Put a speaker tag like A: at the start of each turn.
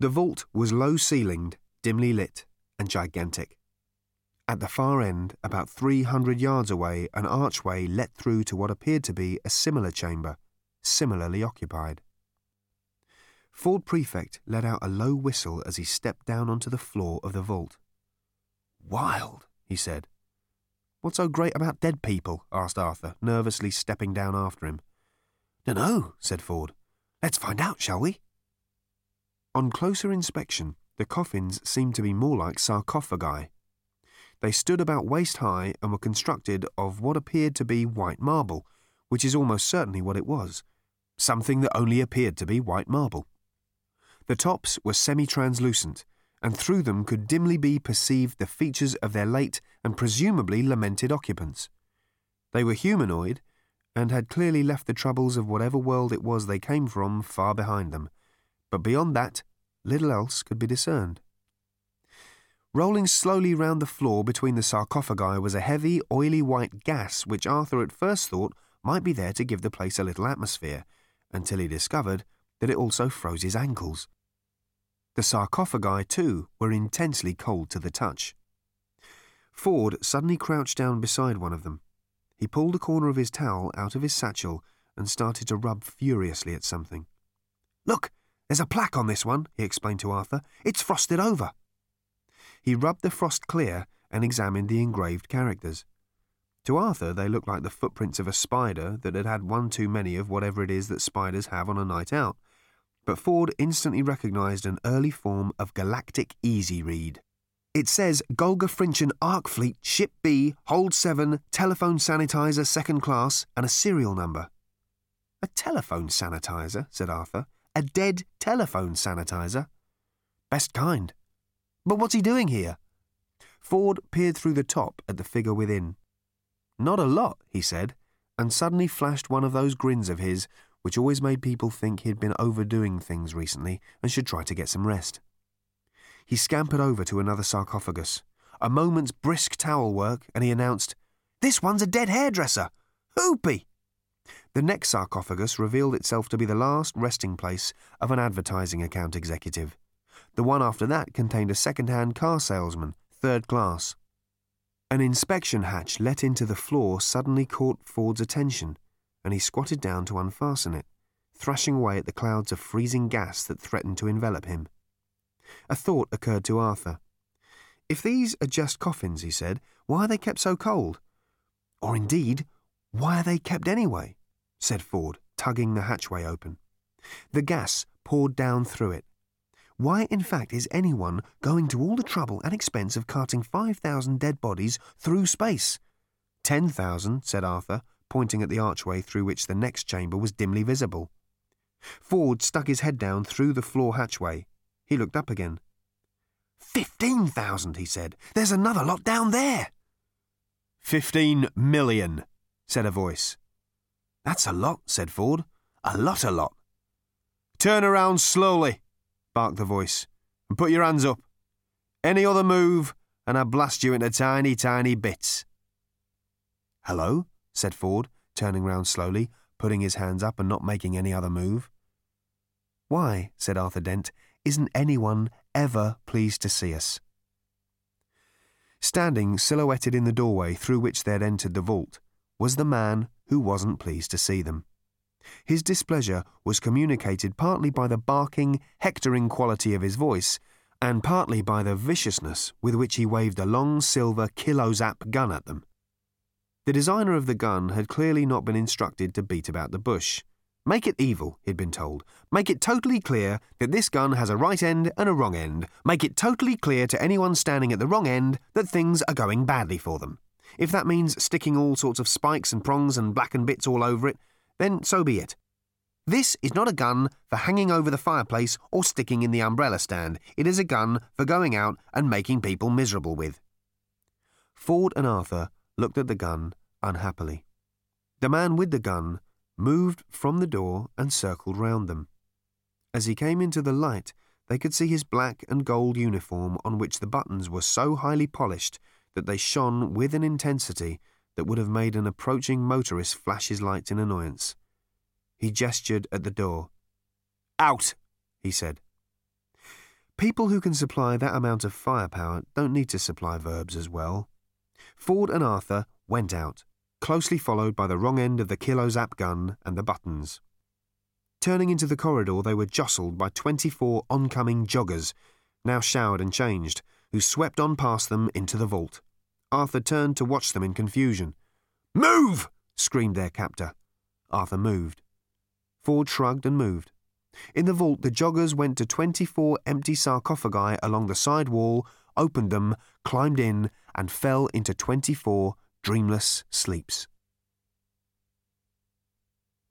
A: The vault was low-ceilinged, dimly lit, and gigantic. At the far end, about 300 yards away, an archway led through to what appeared to be a similar chamber, similarly occupied. Ford Prefect let out a low whistle as he stepped down onto the floor of the vault. "Wild," he said. "What's so great about dead people?" asked Arthur, nervously stepping down after him. "Dunno," said Ford. "Let's find out, shall we?" On closer inspection, the coffins seemed to be more like sarcophagi. They stood about waist-high and were constructed of what appeared to be white marble, which is almost certainly what it was, something that only appeared to be white marble. The tops were semi-translucent, and through them could dimly be perceived the features of their late and presumably lamented occupants. They were humanoid, and had clearly left the troubles of whatever world it was they came from far behind them, but beyond that, little else could be discerned. Rolling slowly round the floor between the sarcophagi was a heavy, oily white gas which Arthur at first thought might be there to give the place a little atmosphere, until he discovered that it also froze his ankles. The sarcophagi, too, were intensely cold to the touch. Ford suddenly crouched down beside one of them. He pulled a corner of his towel out of his satchel and started to rub furiously at something. "Look, there's a plaque on this one," he explained to Arthur. "It's frosted over." He rubbed the frost clear and examined the engraved characters. To Arthur, they looked like the footprints of a spider that had had one too many of whatever it is that spiders have on a night out. But Ford instantly recognised an early form of galactic easy read. It says Golga Frinchen Ark Fleet Ship B, Hold 7, Telephone Sanitizer 2nd Class, and a serial number. "A telephone sanitizer," said Arthur. "A dead telephone sanitizer? Best kind. But what's he doing here?" Ford peered through the top at the figure within. "Not a lot," he said, and suddenly flashed one of those grins of his which always made people think he'd been overdoing things recently and should try to get some rest. He scampered over to another sarcophagus. A moment's brisk towel work, and he announced, "This one's a dead hairdresser! Hoopy!" The next sarcophagus revealed itself to be the last resting place of an advertising account executive. The one after that contained a second-hand car salesman, 3rd class. An inspection hatch let into the floor suddenly caught Ford's attention, and he squatted down to unfasten it, thrashing away at the clouds of freezing gas that threatened to envelop him. A thought occurred to Arthur. "If these are just coffins," he said, "why are they kept so cold? Or indeed, why are they kept anyway?" said Ford, tugging the hatchway open. The gas poured down through it. Why, in fact, is anyone going to all the trouble and expense of carting 5,000 dead bodies through space? 10,000, said Arthur, pointing at the archway through which the next chamber was dimly visible. Ford stuck his head down through the floor hatchway. He looked up again. 15,000, he said. "There's another lot down there." 15 million, said a voice. "That's a lot," said Ford. A lot. "Turn around slowly," barked the voice, "and put your hands up. Any other move, and I blast you into tiny, tiny bits." "Hello?" said Ford, turning round slowly, putting his hands up and not making any other move. "Why," said Arthur Dent, "isn't anyone ever pleased to see us?" Standing silhouetted in the doorway through which they had entered the vault was the man who wasn't pleased to see them. His displeasure was communicated partly by the barking, hectoring quality of his voice, and partly by the viciousness with which he waved a long silver Kilozap gun at them. The designer of the gun had clearly not been instructed to beat about the bush. Make it evil, he'd been told. Make it totally clear that this gun has a right end and a wrong end. Make it totally clear to anyone standing at the wrong end that things are going badly for them. If that means sticking all sorts of spikes and prongs and blackened bits all over it, then so be it. This is not a gun for hanging over the fireplace or sticking in the umbrella stand. It is a gun for going out and making people miserable with. Ford and Arthur looked at the gun unhappily. The man with the gun moved from the door and circled round them. As he came into the light, they could see his black and gold uniform on which the buttons were so highly polished that they shone with an intensity that would have made an approaching motorist flash his lights in annoyance. He gestured at the door. "Out," he said. People who can supply that amount of firepower don't need to supply verbs as well. Ford and Arthur went out, closely followed by the wrong end of the Kilo-Zap gun and the buttons. Turning into the corridor, they were jostled by 24 oncoming joggers, now showered and changed, who swept on past them into the vault. Arthur turned to watch them in confusion. "Move!" screamed their captor. Arthur moved. Ford shrugged and moved. In the vault, the joggers went to 24 empty sarcophagi along the side wall, opened them, climbed in, and fell into 24 dreamless sleeps.